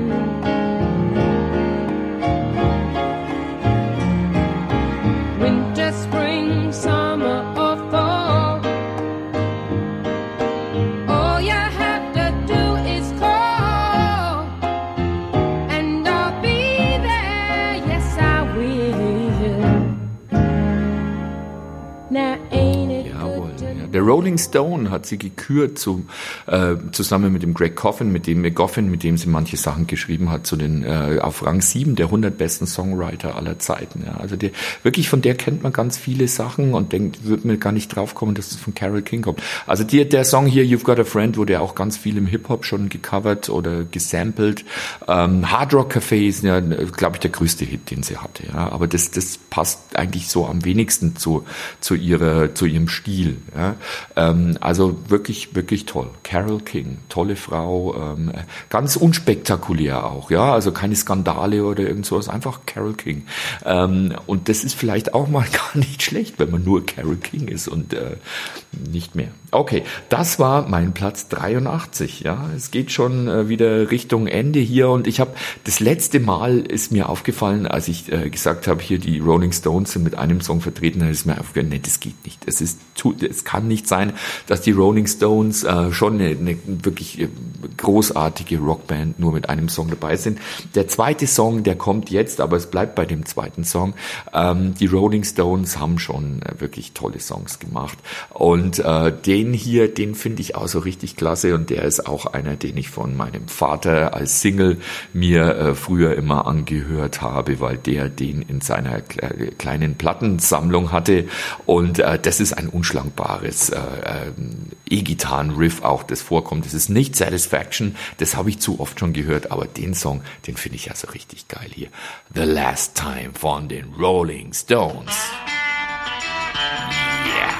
Winter, spring, summer, or fall. All you have to do is call, and I'll be there. Yes, I will. Now ain't it Jawohl, good to ja. Der Rolling Stone hat sie gekürt zu, äh, zusammen mit dem Greg Coffin, mit dem Goffin, mit dem sie manche Sachen geschrieben hat, zu den äh, auf Rang sieben der hundert besten Songwriter aller Zeiten. Ja. Also der, wirklich von der kennt man ganz viele Sachen und denkt, wird mir gar nicht drauf kommen, dass es von Carole King kommt. Also die, der Song hier, You've Got a Friend, wurde ja auch ganz viel im Hip-Hop schon gecovert oder gesampelt. Ähm, Hard Rock Café ist ja, glaube ich, der größte Hit, den sie hatte. Ja. Aber das, das passt eigentlich so am wenigsten zu, zu ihrer, zu ihrem Stil. Ja. Ähm, also wirklich, wirklich toll. Carole King, tolle Frau, ähm, ganz unspektakulär auch, ja, also keine Skandale oder irgend sowas, einfach Carole King. Ähm, und das ist vielleicht auch mal gar nicht schlecht, wenn man nur Carole King ist und äh, nicht mehr. Okay, das war mein Platz dreiundachtzig, ja, es geht schon äh, wieder Richtung Ende hier und ich habe, das letzte Mal ist mir aufgefallen, als ich äh, gesagt habe, hier die Rolling Stones sind mit einem Song vertreten, dann ist mir aufgefallen, nee, das geht nicht, es ist, es kann nicht sein, dass die Rolling Stones äh, schon eine, eine wirklich großartige Rockband nur mit einem Song dabei sind. Der zweite Song, der kommt jetzt, aber es bleibt bei dem zweiten Song. Ähm, die Rolling Stones haben schon äh, wirklich tolle Songs gemacht und äh, den hier, den finde ich auch so richtig klasse und der ist auch einer, den ich von meinem Vater als Single mir äh, früher immer angehört habe, weil der den in seiner kle- kleinen Plattensammlung hatte und äh, das ist ein unschlagbares äh, E-Gitarren-Riff auch, das vorkommt. Das ist nicht Satisfaction, das habe ich zu oft schon gehört, aber den Song, den finde ich ja so richtig geil hier. The Last Time von den Rolling Stones. Yeah.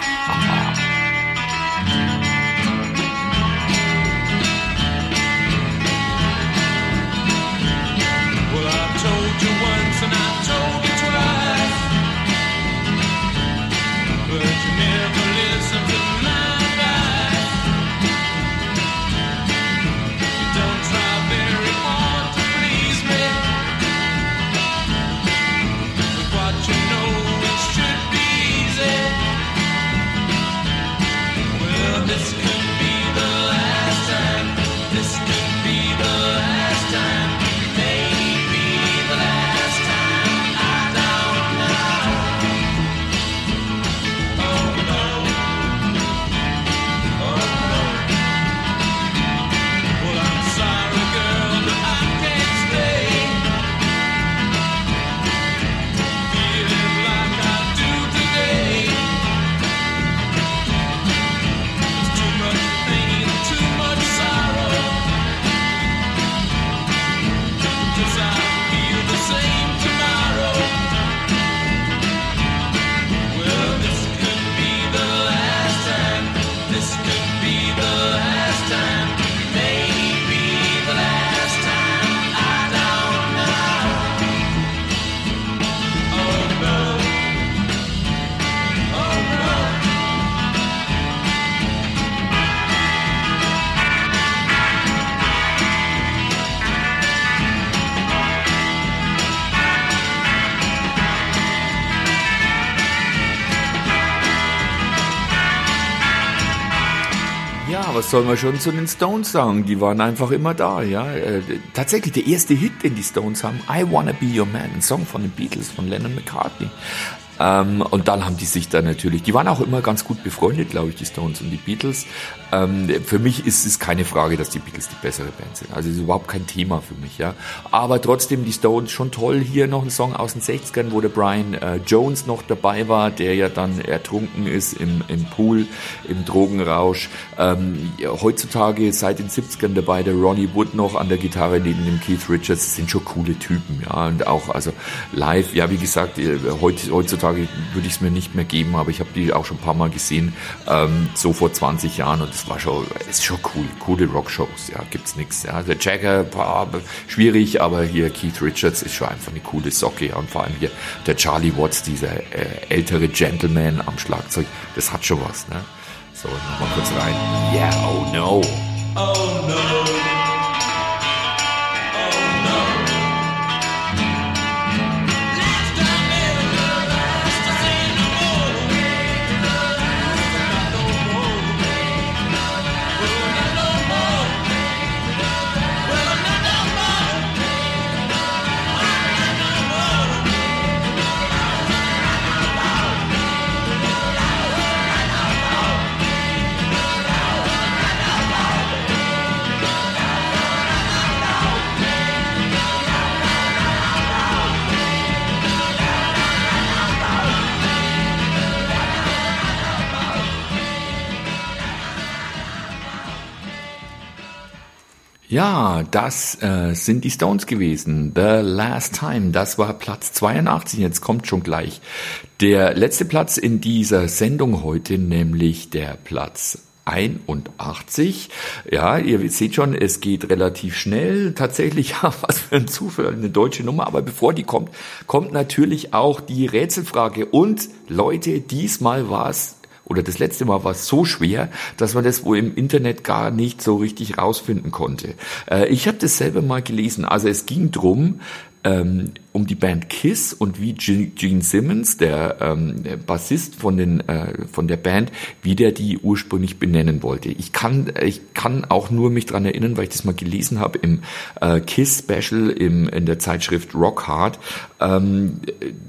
Well, I told you once and I told you twice, but you never listen to my advice. You don't try very hard to please me, but what you know is true. Ja, was soll man schon zu den Stones sagen? Die waren einfach immer da, ja. Äh, tatsächlich der erste Hit, den die Stones haben, I Wanna Be Your Man, ein Song von den Beatles, von Lennon McCartney. Ähm, und dann haben die sich da natürlich, die waren auch immer ganz gut befreundet, glaube ich, die Stones und die Beatles. Ähm, für mich ist es keine Frage, dass die Beatles die bessere Band sind. Also es ist überhaupt kein Thema für mich, ja. Aber trotzdem die Stones schon toll. Hier noch ein Song aus den sechzigern, wo der Brian äh, Jones noch dabei war, der ja dann ertrunken ist im, im Pool, im Drogenrausch. Ähm, ja, heutzutage seit den siebzigern dabei der Ronnie Wood noch an der Gitarre neben dem Keith Richards. Das sind schon coole Typen, ja. Und auch also live, ja, wie gesagt, heut, heutzutage würde ich es mir nicht mehr geben, aber ich habe die auch schon ein paar Mal gesehen, ähm, so vor zwanzig Jahren, und das war schon, ist schon cool, coole Rockshows, ja, gibt's nichts, ja, der Jagger, boah, schwierig, aber hier Keith Richards ist schon einfach eine coole Socke, ja, und vor allem hier der Charlie Watts, dieser äh, ältere Gentleman am Schlagzeug, das hat schon was, ne, so, nochmal kurz rein, yeah, oh no, oh no. Ja, das äh, sind die Stones gewesen. The Last Time, das war Platz zweiundachtzig. Jetzt kommt schon gleich der letzte Platz in dieser Sendung heute, nämlich der Platz einundachtzig. Ja, ihr seht schon, es geht relativ schnell. Tatsächlich, ja, was für ein Zufall, eine deutsche Nummer. Aber bevor die kommt, kommt natürlich auch die Rätselfrage. Und Leute, diesmal war es oder das letzte Mal war es so schwer, dass man das wohl im Internet gar nicht so richtig rausfinden konnte. Äh, ich habe das selber mal gelesen. Also es ging drum, ähm, um die Band Kiss und wie Gene Simmons, der, ähm, der Bassist von den äh, von der Band, wie der die ursprünglich benennen wollte. Ich kann ich kann auch nur mich dran erinnern, weil ich das mal gelesen habe im äh, Kiss Special im in der Zeitschrift Rock Hard. Ähm,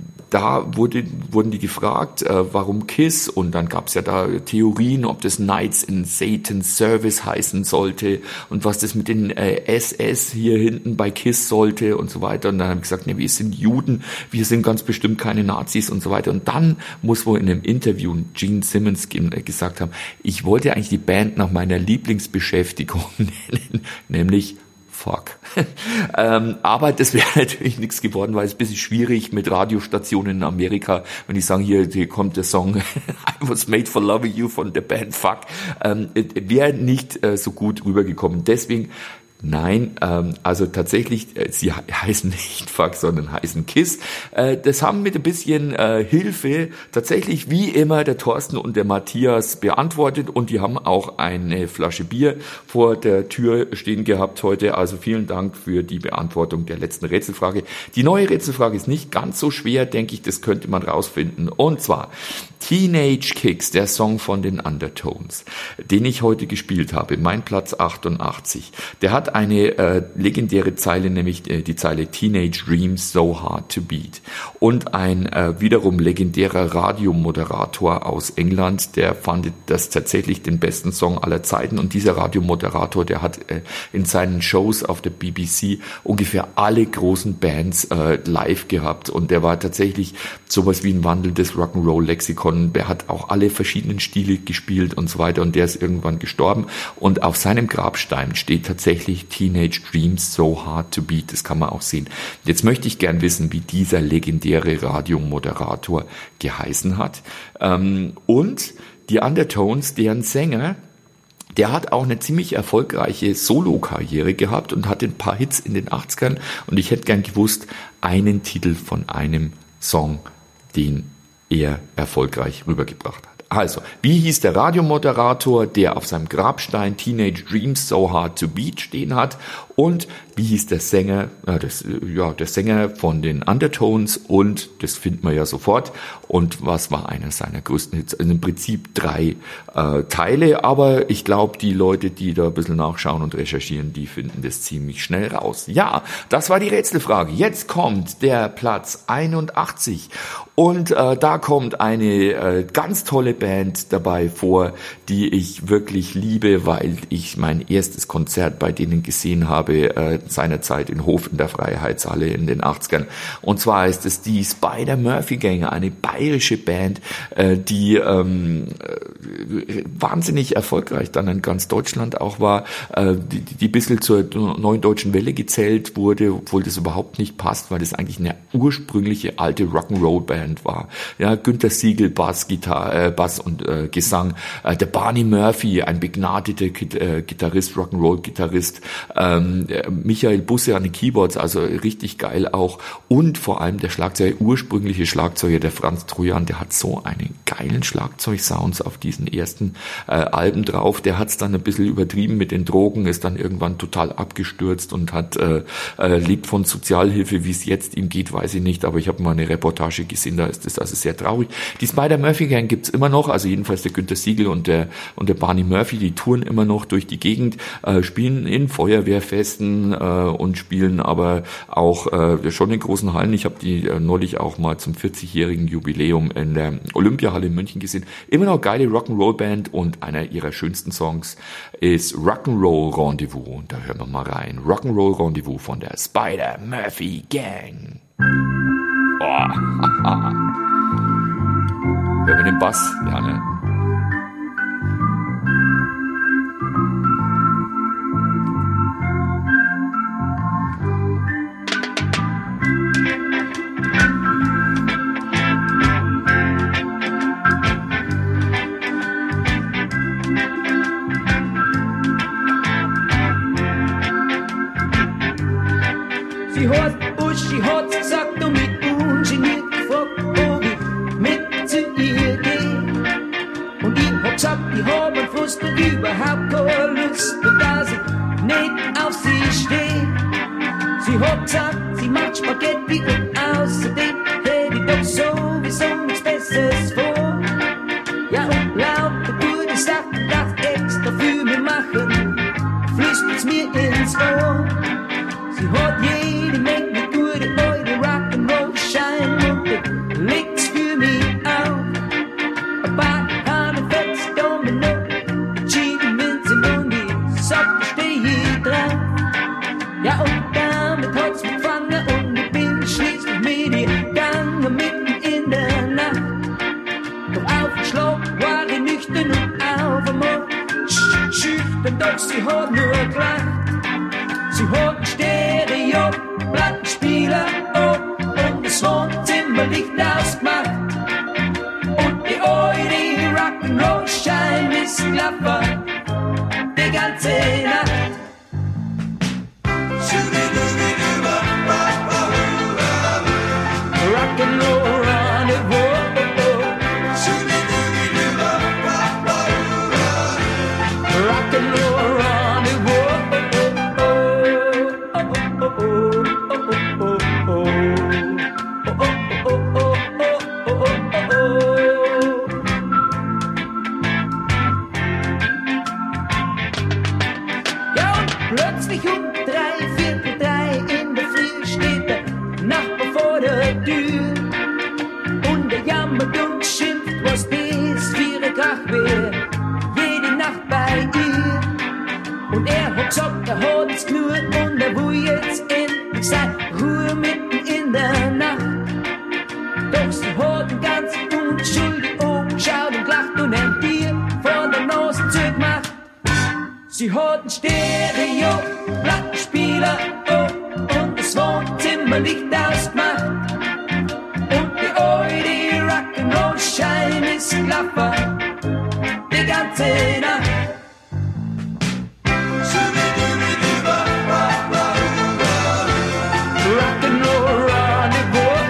Da wurde, wurden die gefragt, äh, warum Kiss, und dann gab es ja da Theorien, ob das Knights in Satan's Service heißen sollte und was das mit den äh, S S hier hinten bei Kiss sollte und so weiter. Und dann habe ich gesagt, nee, wir sind Juden, wir sind ganz bestimmt keine Nazis und so weiter. Und dann muss wohl in einem Interview Gene Simmons äh, gesagt haben, ich wollte eigentlich die Band nach meiner Lieblingsbeschäftigung nennen, nämlich Fuck. ähm, aber das wäre natürlich nichts geworden, weil es ein bisschen schwierig mit Radiostationen in Amerika, wenn die sagen, hier, hier kommt der Song I Was Made for Loving You von der Band Fuck, ähm, wäre nicht äh, so gut rübergekommen. Deswegen Nein, ähm, also tatsächlich, äh, sie heißen nicht Fuck, sondern heißen Kiss. Äh, das haben mit ein bisschen äh, Hilfe tatsächlich wie immer der Thorsten und der Matthias beantwortet, und die haben auch eine Flasche Bier vor der Tür stehen gehabt heute. Also vielen Dank für die Beantwortung der letzten Rätselfrage. Die neue Rätselfrage ist nicht ganz so schwer, denke ich, das könnte man rausfinden. Und zwar Teenage Kicks, der Song von den Undertones, den ich heute gespielt habe, mein Platz achtundachtzig. Der hat eine äh, legendäre Zeile, nämlich äh, die Zeile Teenage Dreams So Hard to Beat. Und ein äh, wiederum legendärer Radiomoderator aus England, der fand das tatsächlich den besten Song aller Zeiten. Und dieser Radiomoderator, der hat äh, in seinen Shows auf der B B C ungefähr alle großen Bands äh, live gehabt. Und der war tatsächlich sowas wie ein wandelndes Rock'n'Roll-Lexikon. Der hat auch alle verschiedenen Stile gespielt und so weiter. Und der ist irgendwann gestorben. Und auf seinem Grabstein steht tatsächlich Teenage Dreams So Hard to Beat. Das kann man auch sehen. Jetzt möchte ich gern wissen, wie dieser legendäre Radiomoderator geheißen hat. Ähm, und die Undertones, deren Sänger, der hat auch eine ziemlich erfolgreiche Solo-Karriere gehabt und hatte ein paar Hits in den achtzigern. Und ich hätte gern gewusst, einen Titel von einem Song, den er erfolgreich rübergebracht hat. Also, wie hieß der Radiomoderator, der auf seinem Grabstein Teenage Dreams So Hard to Beat stehen hat? Und wie hieß der Sänger? Äh, das, ja, der Sänger von den Undertones, und das findet man ja sofort. Und was war einer seiner größten Hits? Also im Prinzip drei äh, Teile, aber ich glaube, die Leute, die da ein bisschen nachschauen und recherchieren, die finden das ziemlich schnell raus. Ja, das war die Rätselfrage. Jetzt kommt der Platz einundachtzig. Und äh, da kommt eine äh, ganz tolle Band dabei vor, die ich wirklich liebe, weil ich mein erstes Konzert bei denen gesehen habe, äh, seinerzeit in Hof in der Freiheitshalle in den achtzigern. Und zwar ist es die Spider-Murphy-Gang, eine bayerische Band, äh, die ähm, äh, wahnsinnig erfolgreich dann in ganz Deutschland auch war, äh, die, die ein bisschen zur neuen deutschen Welle gezählt wurde, obwohl das überhaupt nicht passt, weil das eigentlich eine ursprüngliche alte Rock'n'Roll-Band war. Ja, Günter Siegel, Bass, Gitarre, äh, Bass und äh, Gesang, äh, der Barney Murphy, ein begnadeter Git- äh, Gitarrist, Rock'n'Roll-Gitarrist, ähm, Michael Busse an den Keyboards, also richtig geil auch, und vor allem der Schlagzeuger, ursprüngliche Schlagzeuger, der Franz Trojan, der hat so einen geilen Schlagzeugsounds auf diesen ersten äh, Alben drauf, der hat's dann ein bisschen übertrieben mit den Drogen, ist dann irgendwann total abgestürzt und hat äh, äh, lebt von Sozialhilfe, wie es jetzt ihm geht, weiß ich nicht, aber ich habe mal eine Reportage gesehen, da ist das also sehr traurig. Die Spider-Murphy-Gang gibt's immer noch, also jedenfalls der Günter Siegel und der und der Barney Murphy, die touren immer noch durch die Gegend, äh, spielen in Feuerwehrfesten äh, und spielen aber auch äh, schon in großen Hallen. Ich habe die äh, neulich auch mal zum vierzigjährigen Jubiläum in der Olympiahalle in München gesehen. Immer noch geile Rock'n'Roll-Band, und einer ihrer schönsten Songs ist Rock'n'Roll Rendezvous. Und da hören wir mal rein. Rock'n'Roll Rendezvous von der Spider-Murphy-Gang. Oh, hören wir den Bass? Ja, ne? Sie hat Uschi hat's gesagt und mit ungeniert gefragt, ob ich mit zu ihr geh. Und ich hab gesagt, ich hab an Frust und überhaupt keine Lust, und dass ich nicht auf sie steh. Sie hat gesagt, sie macht Spaghetti und außerdem hätte ich doch sowieso nichts Besseres vor. Ja, und lauter gute Sachen darf extra für mich machen, flüstert's mir ins Ohr. Sie hat jede Menge gute Leute, Rock'n'Roll-Schein, und legt's für mich auf. Ein paar Hanefetz, Domino, Chicken Vincent, und ich sag, da steh ich drauf. Ja, und damit hat's mich gefangen, und ich bin schließlich mit ihr gegangen, mitten in der Nacht. Doch auf den Schlag war ich nüchtern und auf einmal sch- schüchtern, doch sie hat nur gelacht. Sie hat einen Stereo-Plattenspieler auf und das Wohnzimmerlicht ausgemacht. Und die eure Rock'n'Roll-Schein ist klapper die ganze Nacht. Rock'n'Roll Rendezvous. Rock'n'Roll Rendezvous. Ja, und plötzlich um drei, viertel drei in der Früh steht der Nachbar vor der Tür und er jammert und schimpft, was das für ein Krach wär, jede Nacht bei ihr. Und er hat gesagt, er hat's nur und er will jetzt endlich sein Ruhe mitten in der Nacht. Doch sie hat ihn ganz unschuldig angeschaut und gelacht und ein Bier vor der Nase zugemacht. Sie hat einen Stereo-Plattenspieler oh, und das Wohnzimmerlicht ausgemacht. Und die alte Rock'n'Roll-Schein ist klapper die ganze Nacht. Rock'n'Roll Rendezvous.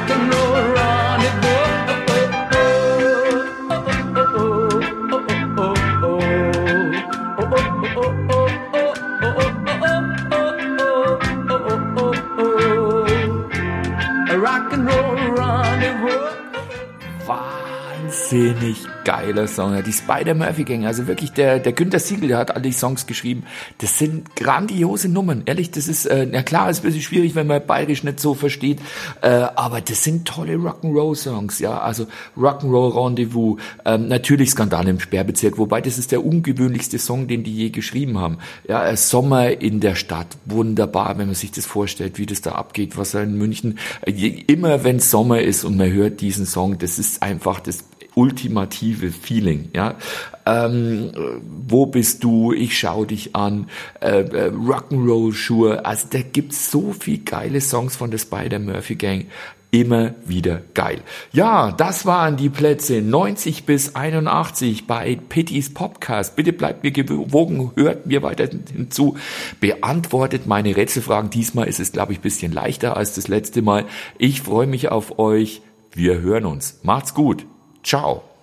Rock'n'Roll Rendezvous. wahnsinnig geiler Song. Ja, die Spider-Murphy-Gang, also wirklich der, der Günther Siegel, der hat alle die Songs geschrieben. Das sind grandiose Nummern. Ehrlich, das ist, äh, na klar, ist ein bisschen schwierig, wenn man Bayerisch nicht so versteht, äh, aber das sind tolle Rock'n'Roll-Songs, ja, also Rock'n'Roll Rendezvous, ähm, natürlich Skandal im Sperrbezirk, wobei das ist der ungewöhnlichste Song, den die je geschrieben haben. Ja, äh, Sommer in der Stadt, wunderbar, wenn man sich das vorstellt, wie das da abgeht, was er in München, äh, immer wenn Sommer ist und man hört diesen Song, das ist einfach das ultimative Feeling, ja. Ähm, wo bist du? Ich schau dich an. Äh, äh, Rock'n'Roll Schuhe. Also da gibt's so viel geile Songs von der Spider-Murphy Gang. Immer wieder geil. Ja, das waren die Plätze neunzig bis einundachtzig bei Pittys Podcast. Bitte bleibt mir gewogen, hört mir weiter hinzu, beantwortet meine Rätselfragen. Diesmal ist es, glaube ich, ein bisschen leichter als das letzte Mal. Ich freue mich auf euch. Wir hören uns. Macht's gut. Ciao.